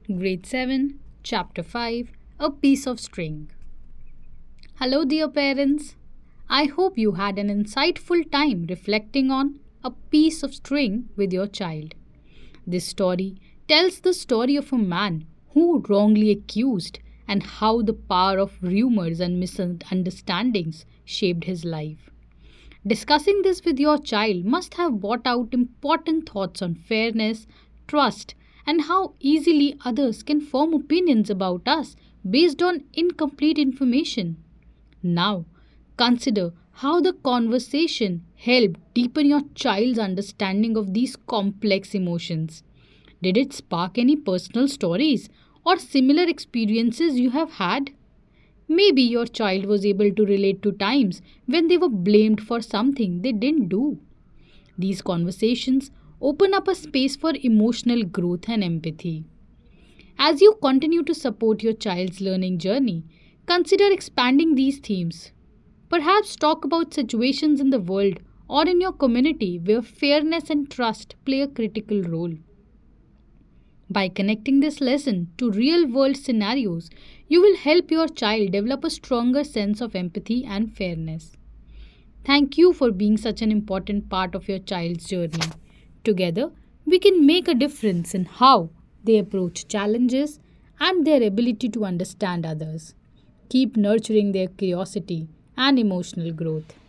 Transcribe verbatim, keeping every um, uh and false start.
Grade seven, Chapter five, A Piece of String. Hello, dear parents. I hope you had an insightful time reflecting on a piece of string with your child. This story tells the story of a man who wrongly accused and how the power of rumors and misunderstandings shaped his life. Discussing this with your child must have brought out important thoughts on fairness, trust, and how easily others can form opinions about us based on incomplete information. Now, consider how the conversation helped deepen your child's understanding of these complex emotions. Did it spark any personal stories or similar experiences you have had? Maybe your child was able to relate to times when they were blamed for something they didn't do. These conversations open up a space for emotional growth and empathy. As you continue to support your child's learning journey, consider expanding these themes. Perhaps talk about situations in the world or in your community where fairness and trust play a critical role. By connecting this lesson to real world scenarios, you will help your child develop a stronger sense of empathy and fairness. Thank you for being such an important part of your child's journey. Together, we can make a difference in how they approach challenges and their ability to understand others. Keep nurturing their curiosity and emotional growth.